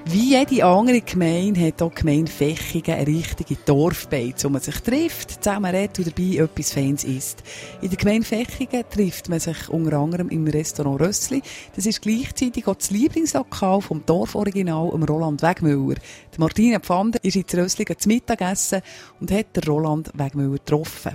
Wie jede andere Gemeinde hat auch die Gemeinde Vechigen eine richtige Dorfbeiz, wo man sich trifft, zusammen redet und dabei etwas Feines isst. In der Gemeinde Vechigen trifft man sich unter anderem im Restaurant Rössli. Das ist gleichzeitig auch das Lieblingslokal vom Dorforiginal, Roland Wegmüller. Die Martina Pfander ist ins Rössli zum Mittagessen und hat den Roland Wegmüller getroffen.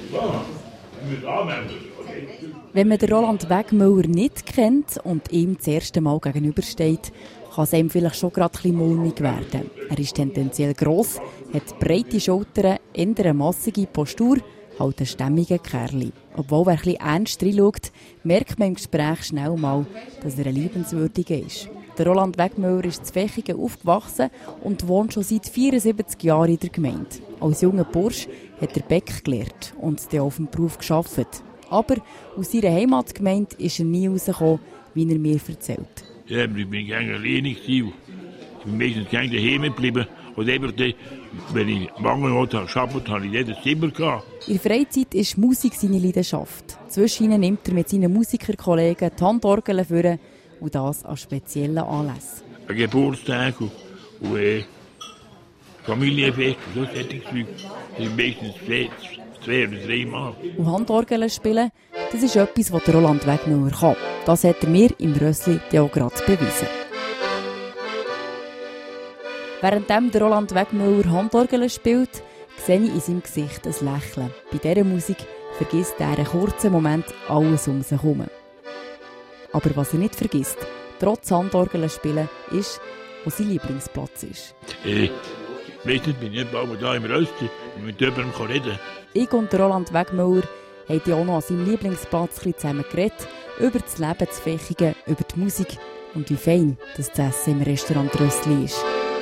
Wenn man den Roland Wegmüller nicht kennt und ihm das erste Mal gegenübersteht, kann es ihm vielleicht schon gerade ein bisschen mulmig werden. Er ist tendenziell gross, hat breite Schultern, eher eine massige Postur, halt ein stämmiger Kerl. Obwohl er ein bisschen ernst reinschaut, merkt man im Gespräch schnell mal, dass er ein Liebenswürdiger ist. Der Roland Wegmüller ist in Vechigen aufgewachsen und wohnt schon seit 74 Jahren in der Gemeinde. Als junger Bursch hat er Bäck gelernt und dann auf dem Beruf gearbeitet. Aber aus seiner Heimatgemeinde ist er nie rausgekommen, wie er mir erzählt. Ja, ich bin gerne alleine. Ich bin meistens gerne daheim geblieben. Und einfach, wenn ich Mangel gearbeitet habe, habe ich jedes Zimmer gehabt. In der Freizeit ist Musik seine Leidenschaft. Zwischendurch nimmt er mit seinen Musikerkollegen die Handorgel vor und das an speziellen Anlässen. Ein Geburtstag und Familienfest und so solche Zeug. Das sind meistens 2 oder 3 Mal. Und Handorgel spielen, das ist etwas, was der Roland Wegmüller kann. Das hat er mir im Rössli auch gerade bewiesen. Währenddem der Roland Wegmüller Handorgel spielt, sehe ich in seinem Gesicht ein Lächeln. Bei dieser Musik vergisst er einen kurzen Moment alles um sich herum. Aber was er nicht vergisst, trotz Handorgel spielen, ist, wo sein Lieblingsplatz ist. Meistens bin ich bald da im Rössli und mit jemandem reden. Ich und Roland Wegmüller haben auch noch an seinem Lieblingsplatz zusammen geredet, über das Leben zu Vechigen, über die Musik und wie fein das Essen im Restaurant Rössli ist.